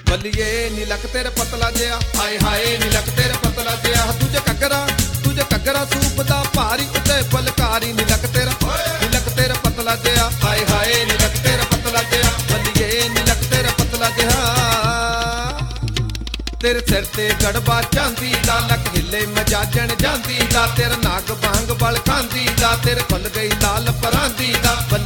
ਬੱਲੀਏ ਨੀ ਲੱਕ ਤੇਰਾ ਪਤਲਾ ਜਿਹਾ, ਹਾਏ ਹਾਏ ਨੀ ਲੱਕ ਤੇਰਾ ਪਤਲਾ ਜਿਹਾ, ਤੁਝੇ ਘੱਗਰਾ ਸੂਪ ਦਾ ਭਾਰੀ ਉੱਤੇ ਫੁਲਕਾਰੀ, ਨੀ ਲੱਕ ਤੇਰਾ ਪਤਲਾ ਜਿਹਾ, ਹਾਏ ਹਾਏ ਨੀ ਲੱਕ ਤੇਰਾ ਪਤਲਾ ਜਿਹਾ, ਬੱਲੀਏ ਨੀ ਲੱਕ ਤੇਰਾ ਪਤਲਾ ਜਿਹਾ। ਤੇਰੇ ਸਿਰ ਤੇ ਗੜਬਾ ਚਾਂਦੀ ਦਾ, ਲੱਕ ਹਿੱਲੇ ਮਜਾਜਣ ਜਾਂਦੀ ਦਾ, ਤੇਰਾ ਨਾਗ ਬਾਂਗ ਬਲ ਖਾਂਦੀ ਦਾ, ਤੇਰੇ ਖੁੱਲ ਗਈ ਲਾਲ ਪਰਾਂਦੀ ਦਾ।